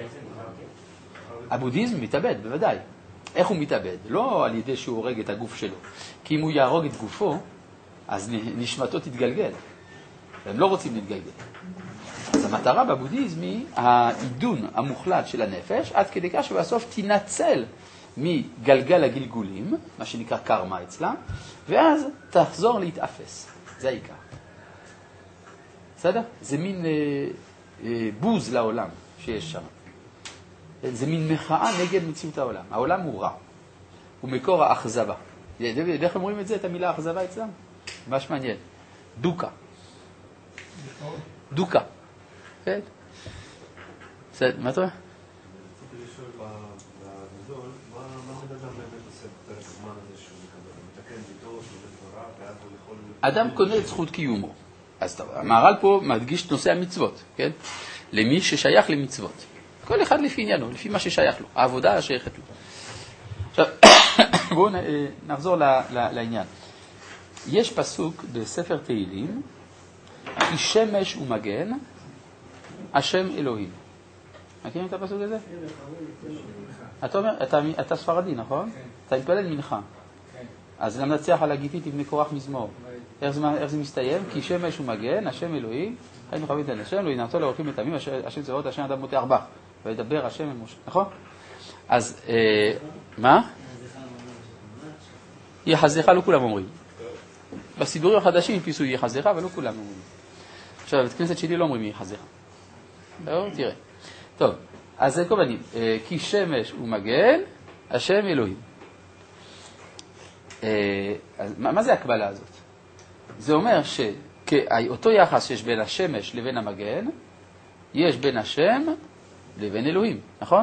הבודהיזם מתאבד, בוודאי. איך הוא מתאבד? לא על ידי שהוא הורג את הגוף שלו. כי אם הוא יהרוג את גופו, אז נשמתו תתגלגל. הם לא רוצים להתגלגל. אז המטרה בבודהיזם היא העידון המוחלט של הנפש, עד כדי כך שבסוף תנצל מגלגל הגלגולים, מה שנקרא קרמה אצלה, ואז תחזור להתאפס. זה העיקר. בסדר? זה מין בוז לעולם שיש שם. זה מין מחאה נגד מציאות העולם. העולם הוא רע. הוא מקור האכזבה. איך אומרים את זה, את המילה אכזבה אצלם? ממש מעניין. דוקה. דוקה. כן? בסדר, מה אתה אומר? רציתי לשאול בגדול, מה מדבר באמת עושה בפרק הזמן הזה שהוא מתקן ביתו, שהוא בתורה, ואז הוא יכול... אדם קונה את זכות קיומו. אז טוב, המהר"ל פה מדגיש את נושא המצוות, כן? למי ששייך למצוות. כל אחד לפי עניינו, לפי מה ששייך לו. העבודה השייכת לו. עכשיו, בואו נחזור לעניין. יש פסוק בספר תהילים, כי שמש ומגן, השם אלוהים. מכירים את הפסוק הזה? אתה אומר, אתה ספרדי, נכון? אתה מתפלל מנחה. אז למנצח על הגיטית עם כוח מזמור. איך זה מסתיים? כי שמש ומגן, השם אלוהים, חיים וחווים את השם, לא ינעתו לאורחים לתמים, השם צבאות, השם אדם מותח בך. וידבר השם אל משה. נכון? אז, מה? יחזך, לא כולם אומרים. בסידורים החדשים יפיסו יחזך, אבל לא כולם אומרים. עכשיו, בית כנסת שלי לא אומרים יחזך. תראה. טוב, אז זה כל מיני. כי שמש ומגן, השם אלוהים. מה זה הקבלה הזאת? זה אומר שאותו יחס שיש בין השמש לבין המגן, יש בין השם לבין אלוהים, נכון?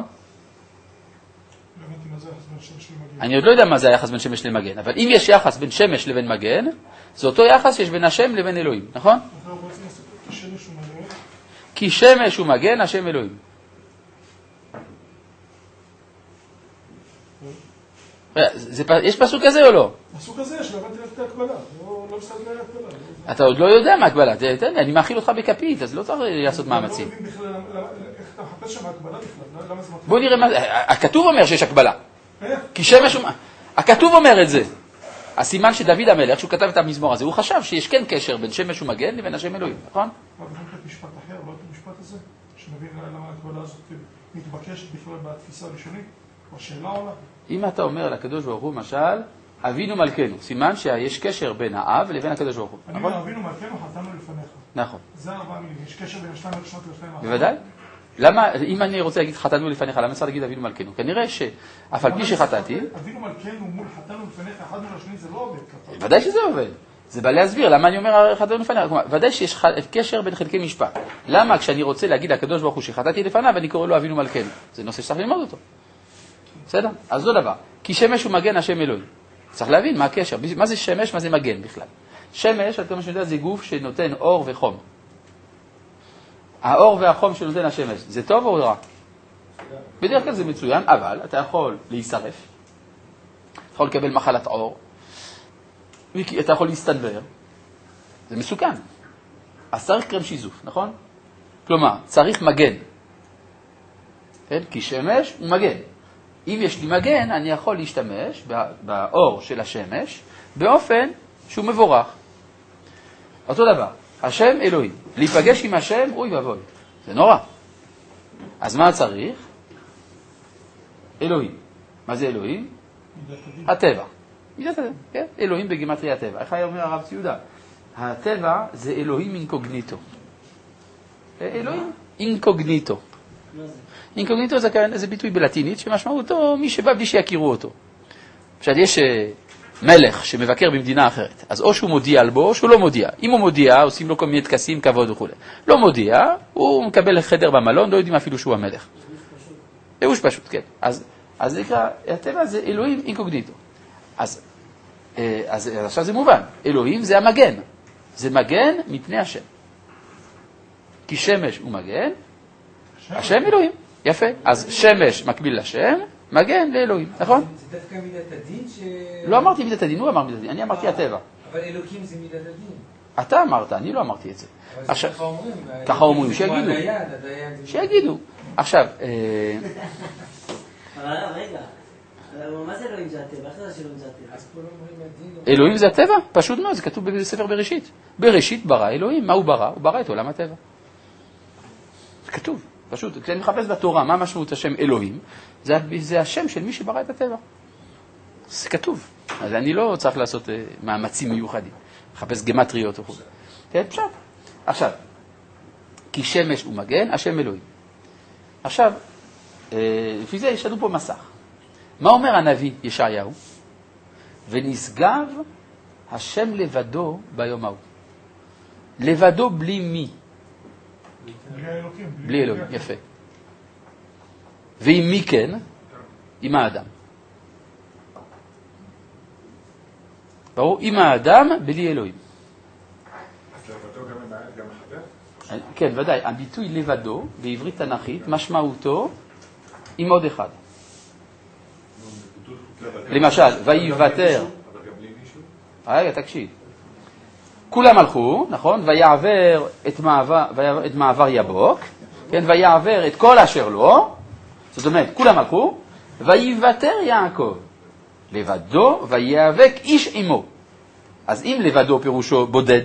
אני עוד לא יודע מה זה היחס בין שמש למגן, אבל אם יש יחס בין שמש לבין מגן, זה אותו יחס שיש בין השם לבין אלוהים, נכון? כי שמש ומגן, השם אלוהים. יש פסוק כזה או לא? פסוק כזה, יש להבנתי את ההקבלה, לא מסתכל להקבלה. אתה עוד לא יודע מה הקבלה, אני מאכיל אותך בכפית, אז לא צריך לעשות מאמצים. אני לא מבין בכלל איך אתה מחפש שם ההקבלה בכלל, למה זה מתחיל? בוא נראה מה זה, הכתוב אומר שיש הקבלה. כי שמש, הכתוב אומר את זה. הסימן שדוד המלך, שהוא כתב את המזמור הזה, הוא חשב שיש כן קשר בין שמש ומגן לבין השם אלוהים, נכון? אבל זה משפט אחר, לא את המשפט הזה, שנבין למה ההקבלה הזאת מתבקשת בכלל בתפיסה הראשונית, או שאלה עולה. אם אתה אומר לקדוש ברוך הוא, משל, אבינו מלכנו, סימן שיש קשר בין האב לבין הקדוש ברוך הוא. אני אומר, אבינו מלכנו חטאנו לפניך. נכון. זה ארבע מילים, יש קשר בין השתיים הראשונות לפניך. בוודאי. למה, אם אני רוצה להגיד חטאנו לפניך, למה צריך להגיד אבינו מלכנו? כנראה שאף על פי שחטאתי... אבינו מלכנו מול חטאנו לפניך, אחד מול השני, זה לא עובד ככה. ודאי שזה עובד. זה בא להסביר, למה אני אומר חטאנו לפניך? ודאי שיש קשר בין חלקי משפט. למה כשאני רוצה להגיד לקדוש ברוך הוא שחטאתי לפניו, אני קורא לו אבינו מלכנו? זה נושא שצריך ללמוד אותו. בסדר? אז זו דבר. כי שמש הוא מגן השם אלוהים. צריך להבין מה הקשר. מה זה שמש, מה זה מגן בכלל. שמש, עד כמה שאני יודע, זה גוף שנותן אור וחום. האור והחום שנותן השמש, זה טוב או רע? בדרך כלל זה מצוין, אבל אתה יכול להישרף, אתה יכול לקבל מחלת עור, אתה יכול להסתנבר, זה מסוכן. אז צריך קרם שיזוף, נכון? כלומר, צריך מגן. כן? כי שמש הוא מגן. אם יש לי מגן, אני יכול להשתמש באור של השמש באופן שהוא מבורך. אותו דבר, השם אלוהים. להיפגש עם השם, אוי ואבוי. זה נורא. אז מה צריך? אלוהים. מה זה אלוהים? הטבע. מידת הדין, כן? אלוהים בגימטריה הטבע. איך היה אומר הרב ציודה? הטבע זה אלוהים אינקוגניטו. אלוהים אינקוגניטו. אינקוגניטו זה ביטוי בלטינית שמשמעותו מי שבא בלי שיכירו אותו. עכשיו יש מלך שמבקר במדינה אחרת, אז או שהוא מודיע על בו או שהוא לא מודיע. אם הוא מודיע, עושים לו כל מיני תקסים, כבוד וכו'. לא מודיע, הוא מקבל חדר במלון, לא יודעים אפילו שהוא המלך. ייאוש פשוט, כן. אז זה נקרא, הטבע זה אלוהים אינקוגניטו. אז עכשיו זה מובן, אלוהים זה המגן. זה מגן מפני השם. כי שמש הוא מגן, השם אלוהים. יפה. אז שמש מקביל לשם, מגן לאלוהים, נכון? זה דווקא מידת הדין ש... לא אמרתי מידת הדין, הוא אמר מידת הדין, אני אמרתי הטבע. אבל אלוקים זה מידת הדין. אתה אמרת, אני לא אמרתי את זה. אבל זה ככה אומרים. ככה אומרים, שיגידו. שיגידו. עכשיו... אבל רגע, מה זה אלוהים זה הטבע? איך זה שאלוהים זה הטבע? אז פה לא אומרים הדין... אלוהים זה הטבע, פשוט מאוד, זה כתוב בספר בראשית. בראשית ברא אלוהים, מה הוא ברא? הוא ברא את עולם הטבע. זה כתוב, פשוט. כשאני מחפש בתורה מה משמעות השם אלוהים, זה השם של מי שברא את הטבע. זה כתוב. אז אני לא צריך לעשות מאמצים מיוחדים. מחפש גמטריות וכו'. כן, פשוט. עכשיו, כי שמש הוא מגן, השם אלוהים. עכשיו, לפי זה יש לנו פה מסך. מה אומר הנביא ישעיהו? ונשגב השם לבדו ביום ההוא. לבדו בלי מי? בלי האלוקים. בלי אלוהים, יפה. ועם מי כן? עם האדם. ברור? עם האדם בלי אלוהים. אז לבדו גם עם העד, גם החבר? כן, ודאי. הביטוי לבדו, בעברית תנכית, משמעותו עם עוד אחד. למשל, ויוותר. אבל גם בלי מישהו? רגע, תקשיב. כולם הלכו, נכון? ויעבר את מעבר יבוק, כן? ויעבר את כל אשר לו, זאת אומרת, כולם הלכו, ויוותר יעקב לבדו, ויאבק איש עמו. אז אם לבדו פירושו בודד,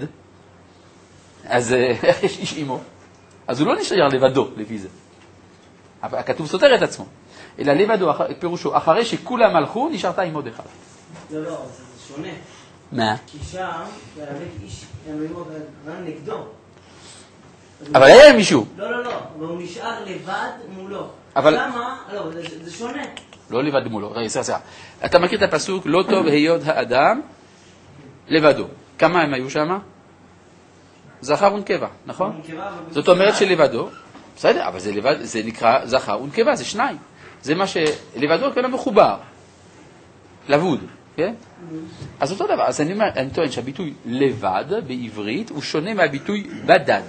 אז איך יש איש עמו? אז הוא לא נשאר לבדו לפי זה. הכתוב סותר את עצמו. אלא לבדו פירושו, אחרי שכולם הלכו, נשארת עם עוד אחד. לא, זה שונה. מה? כי שם, ויאבק איש אלוהים נגדו. אבל היה מישהו. לא, והוא נשאר לבד מולו. אבל... למה? לא, זה שונה. לא לבד מולו, סליחה. אתה מכיר את הפסוק, לא טוב היות האדם לבדו. כמה הם היו שם? זכר ונקבה, נכון? זאת אומרת שלבדו, בסדר, אבל זה נקרא זכר ונקבה, זה שניים. זה מה שלבדו כאלה מחובר, לבוד, כן? אז אותו דבר, אז אני טוען שהביטוי לבד בעברית הוא שונה מהביטוי בדד.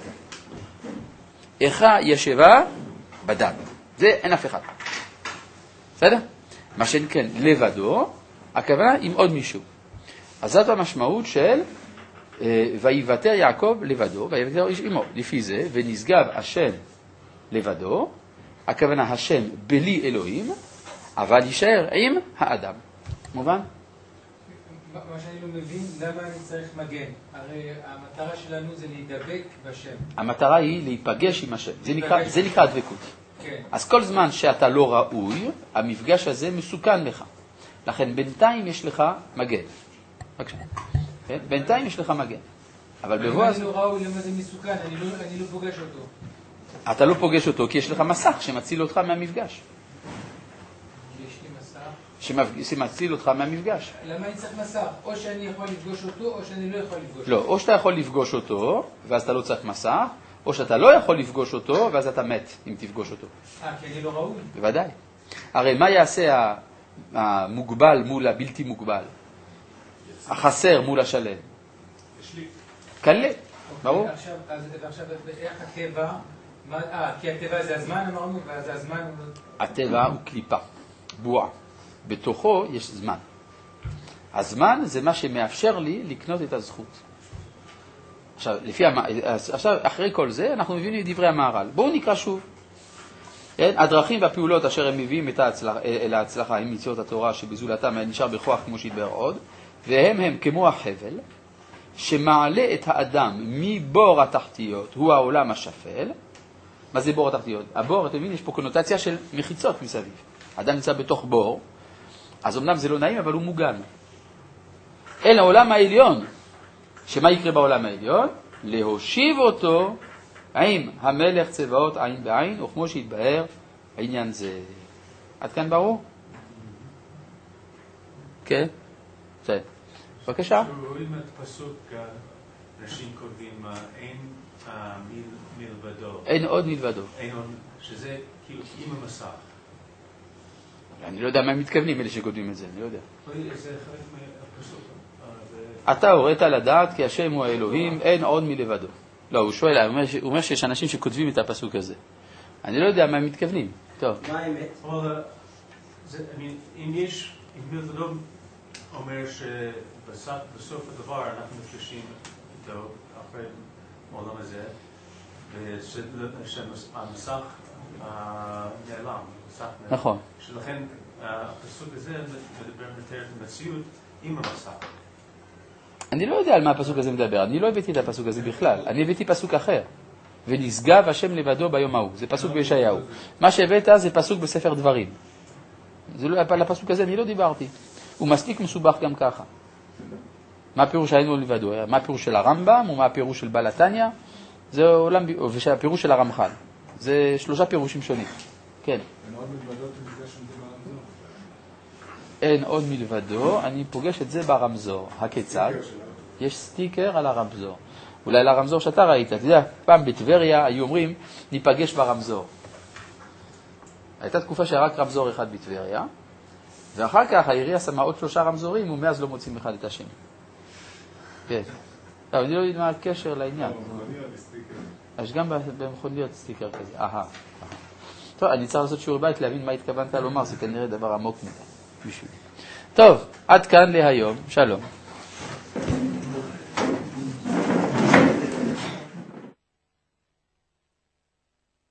איכה ישבה בדד. זה אין אף אחד. בסדר? מה שכן, לבדו, הכוונה עם עוד מישהו. אז זאת המשמעות של ויוותר יעקב לבדו, ויוותר איש עמו. לפי זה, ונשגב השם לבדו, הכוונה השם בלי אלוהים, אבל יישאר עם האדם. מובן? מה שאני לא מבין, למה אני צריך מגן? הרי המטרה שלנו זה להידבק בשם. המטרה היא להיפגש עם השם. זה נקרא דבקות. כן. אז כל זמן שאתה לא ראוי, המפגש הזה מסוכן לך. לכן בינתיים יש לך מגן. בבקשה. כן? בינתיים יש לך מגן. אבל בבוא... אני לא ראוי, למה זה מסוכן? אני לא פוגש אותו. אתה לא פוגש אותו כי יש לך מסך שמציל אותך מהמפגש. יש לי מסך. שמציל אותך מהמפגש. למה אני צריך מסך? או שאני יכול לפגוש אותו, או שאני לא יכול לפגוש אותו. לא, או שאתה יכול לפגוש אותו, ואז אתה לא צריך מסך, או שאתה לא יכול לפגוש אותו, ואז אתה מת אם תפגוש אותו. כי אני לא ראוי? בוודאי. הרי מה יעשה המוגבל מול הבלתי מוגבל? החסר מול השלם? קלה, ברור. עכשיו, איך הטבע? כי הטבע זה הזמן, אמרנו, ואז הזמן... הטבע הוא קליפה, בועה. בתוכו יש זמן. הזמן זה מה שמאפשר לי לקנות את הזכות. עכשיו, אחרי כל זה, אנחנו מבינים את דברי המהר"ל. בואו נקרא שוב. הדרכים והפעולות אשר הם מביאים אל ההצלחה עם מצוות התורה שבזולתם נשאר בכוח כמו שהתבאר עוד, והם כמו החבל שמעלה את האדם מבור התחתיות, הוא העולם השפל. מה זה בור התחתיות? הבור, אתם מבינים, יש פה קונוטציה של מחיצות מסביב. האדם נמצא בתוך בור, אז אמנם זה לא נעים, אבל הוא מוגן. אל העולם העליון, שמה יקרה בעולם העליון? להושיב אותו עם המלך צבאות עין בעין, וכמו שהתבאר העניין זה. עד כאן ברור? כן? בסדר. בבקשה. רואים את פסוק, נשים כותבים, אין מלבדו. אין עוד מלבדו. אין עוד, שזה כאילו עם המסך. אני לא יודע מה הם מתכוונים, אלה שכותבים את זה, אני לא יודע. זה חלק מהפסוק. אתה הורית לדעת כי השם הוא האלוהים, אין עוד מלבדו. לא, הוא שואל, הוא אומר שיש אנשים שכותבים את הפסוק הזה. אני לא יודע מה הם מתכוונים. טוב. מה האמת? אם יש, אם מלבדו אומר שבסוף הדבר אנחנו נפגשים איתו אחרי העולם הזה, שהמסך נעלם. נכון. שלכן הפסוק הזה מתאר את המציאות עם המסך. אני לא יודע על מה הפסוק הזה מדבר, אני לא הבאתי את הפסוק הזה בכלל, אני הבאתי פסוק אחר. ונשגב השם לבדו ביום ההוא, זה פסוק בישעיהו. מה שהבאת זה פסוק בספר דברים. זה לא, על הפסוק הזה אני לא דיברתי. הוא מספיק מסובך גם ככה. מה הפירוש היינו לבדו? מה הפירוש של הרמב"ם ומה הפירוש של בעל התניא? זה עולם, והפירוש של הרמח"ל. זה 3 פירושים שונים. כן. אין עוד מלבדו, אתם פוגש את זה ברמזור? אין עוד מלבדו, אני פוגש את זה ברמזור. הכיצד? יש סטיקר על הרמזור. אולי על הרמזור שאתה ראית. אתה יודע, פעם בטבריה היו אומרים, ניפגש ברמזור. הייתה תקופה שרק רמזור אחד בטבריה, ואחר כך העירייה שמה עוד 3 רמזורים, ומאז לא מוצאים אחד את השני. כן. טוב, אני לא יודע מה הקשר לעניין. יש גם במכוניות סטיקר כזה. טוב, אני צריך לעשות שיעור בית להבין מה התכוונת לומר, זה כנראה דבר עמוק מדי. טוב, עד כאן להיום. שלום.